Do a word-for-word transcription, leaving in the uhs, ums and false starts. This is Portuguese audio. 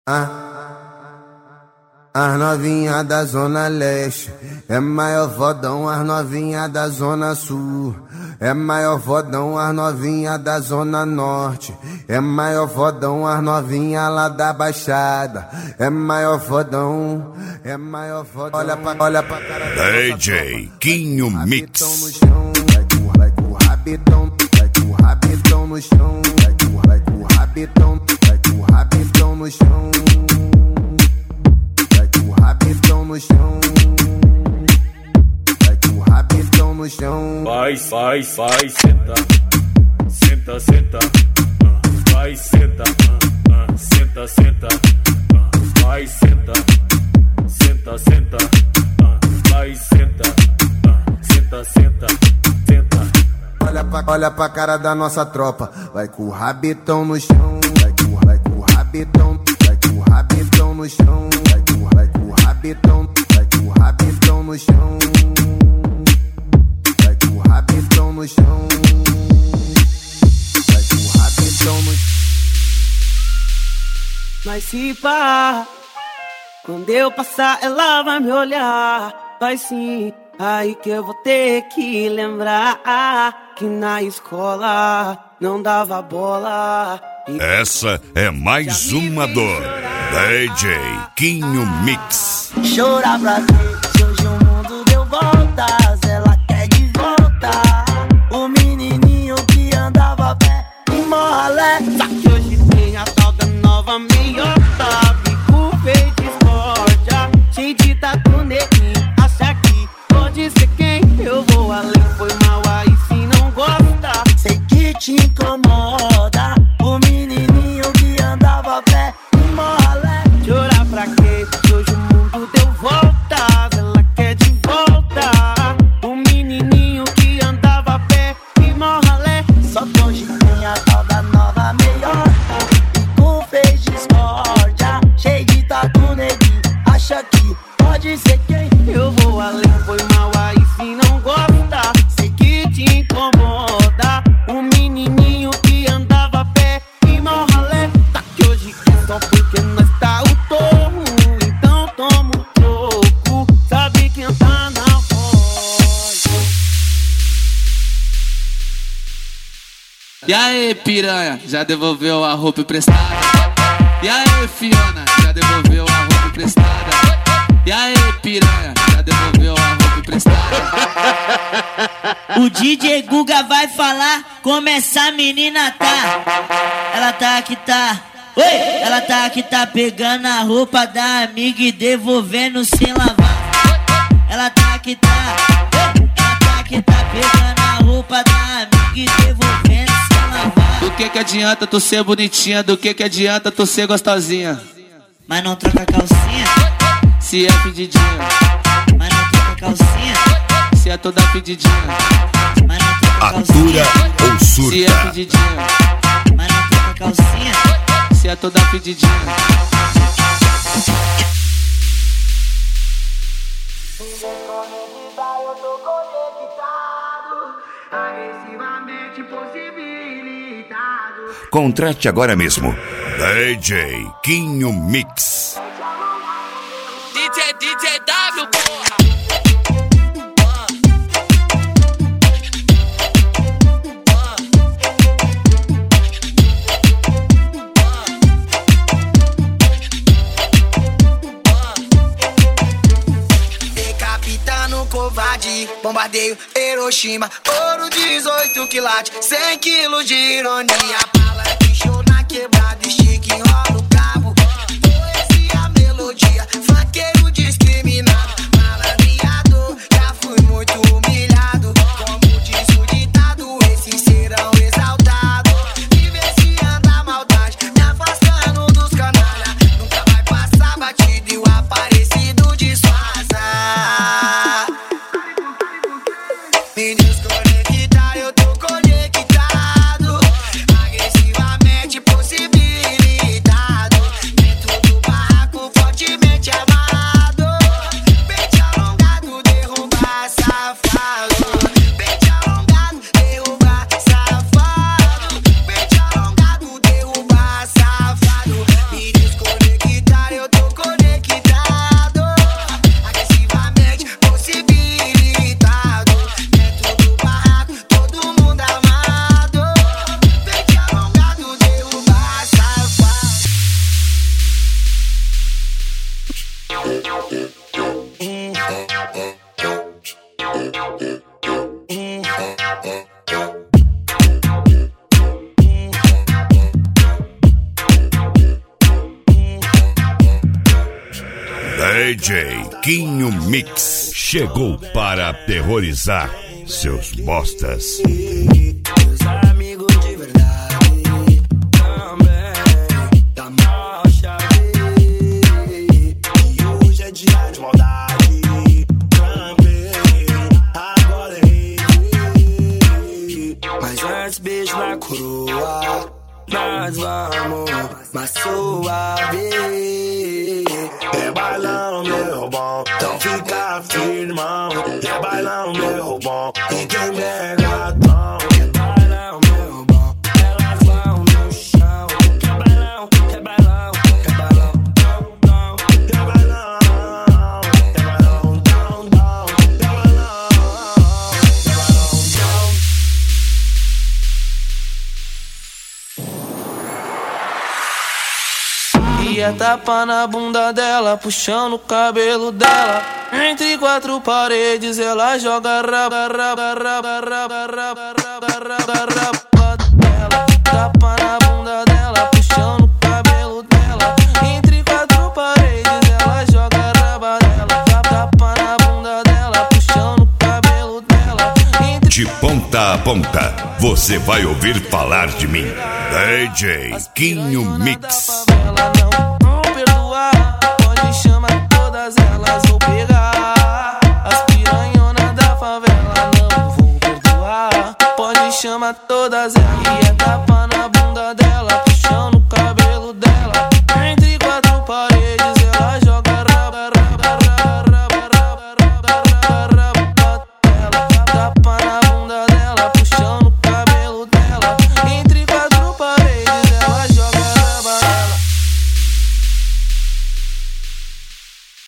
Ah, as novinha da Zona Leste é maior fodão, as novinha da Zona Sul é maior fodão, as novinha da Zona Norte é maior fodão, as novinha lá da Baixada é maior fodão, é maior fodão. Olha pra, olha pra cara da D J Quinho Mix. Vai com, vai com o rabetão, vai com o rabetão no chão, vai com, vai com o rabetão, vai com o rabetão no chão. Rabetão no chão, vai com o rabetão no chão. Vai, vai, vai, senta, senta, senta, uh, vai, senta, uh, uh, senta, senta, uh, vai, senta, senta, senta, uh, vai, senta, uh, senta, senta, senta. Olha pra, olha pra cara da nossa tropa, vai com o rabetão no chão, vai com, vai com o rabetão, vai com o rabetão no chão, vai com, vai com o rabetão, vai com o rabetão no chão, vai com o rabetão no chão, vai com o rabetão no chão. Mas se pá, quando eu passar ela vai me olhar, vai sim, aí que eu vou ter que lembrar que na escola não dava bola. Essa é mais uma dor. D J Quinho Mix. Chorar pra ver se hoje o mundo deu voltas, ela quer de volta o menininho que andava a pé em Morralé. Só que hoje tem a tal da nova meiota, bico feio de discórdia, cheio de tatu neguinho, acha que pode ser quem? Eu vou além, foi mal aí se não gosta. Sei que te incomoda o menininho que andava a pé em Morralé. Chorar pra quê? Hoje o mundo deu voltas, ela quer de volta o menininho que andava a pé em Morralé. Só que hoje tem a tal da nova meiota, bico fez discórdia, cheio de tatu neguinho, acha que pode ser quem? Eu vou além, foi mal aí se não gosta. Sei que te incomoda o menininho que andava a pé em Morralé. Tá que hoje é só porque nós tá o torro, então toma o troco, sabe quem tá na voz. E aí, piranha, já devolveu a roupa emprestada? E aí, Fiona, já devolveu a roupa emprestada? E aí, piranha, já devolveu a roupa emprestada? O D J Guga vai falar como essa menina tá. Ela tá que tá, oi! Ela tá que tá pegando a roupa da amiga e devolvendo sem lavar. Ela tá que tá, ela tá que tá pegando a roupa da amiga e devolvendo sem lavar. Do que que adianta tu ser bonitinha? Do que que adianta tu ser gostosinha? Mas não troca calcinha, se é pedidinha. mas não troca calcinha, Se é toda pedidinha. mas não troca Atura calcinha, ou Se é surta? pedidinha. mas não troca calcinha. Se é toda pedidinha. Eu tô conectado, agressivamente possibilitado. Contrate agora mesmo. D J Quinho Mix. D J, D J W, porra! Decapitando covarde, bombardeio Hiroshima, ouro dezoito quilates, cem quilos de ironia. Bala de show na quebrada, estica e enrola o cabo. Poesia, melodia, funkeiro discriminado, malandreado, já fui muito humilhado. Como diz o ditado, esses serão exaltados. Viver se anda maldade, me afastando dos canalha. Nunca vai passar batido e o aparecido disfarça. Me desconectar, eu tô conectado. Agressivo. D J Quinho Mix chegou para aterrorizar seus bostas. Meus amigos de verdade também da marcha V. E hoje é dia de maldade também. Agora errei, mas antes beijo na coroa. Nós vamos mais suave. É bailão, meu bom, então fica firmão. É bailão, meu bom, e quem pega tom. É bailão, meu bom, elas vão no chão. É bailão, é bailão, é bailão, dom, dom. É bailão, é bailão, dom, dom. É bailão, é bailão, dom. E é tapa na bunda dela, puxando o cabelo dela. Entre quatro paredes ela joga raba, raba, raba, raba, raba, raba, raba, raba dela. Tapa na bunda dela, puxando o cabelo dela. Entre quatro paredes ela joga raba dela. Tapa na bunda dela, puxando o cabelo dela. De ponta a ponta, você vai ouvir falar de mim. D J Quinho Mix. Não perdoar, pode chamar todas elas, vou pegar. As piranhonas da favela, não vou perdoar. Pode chamar todas elas, e é da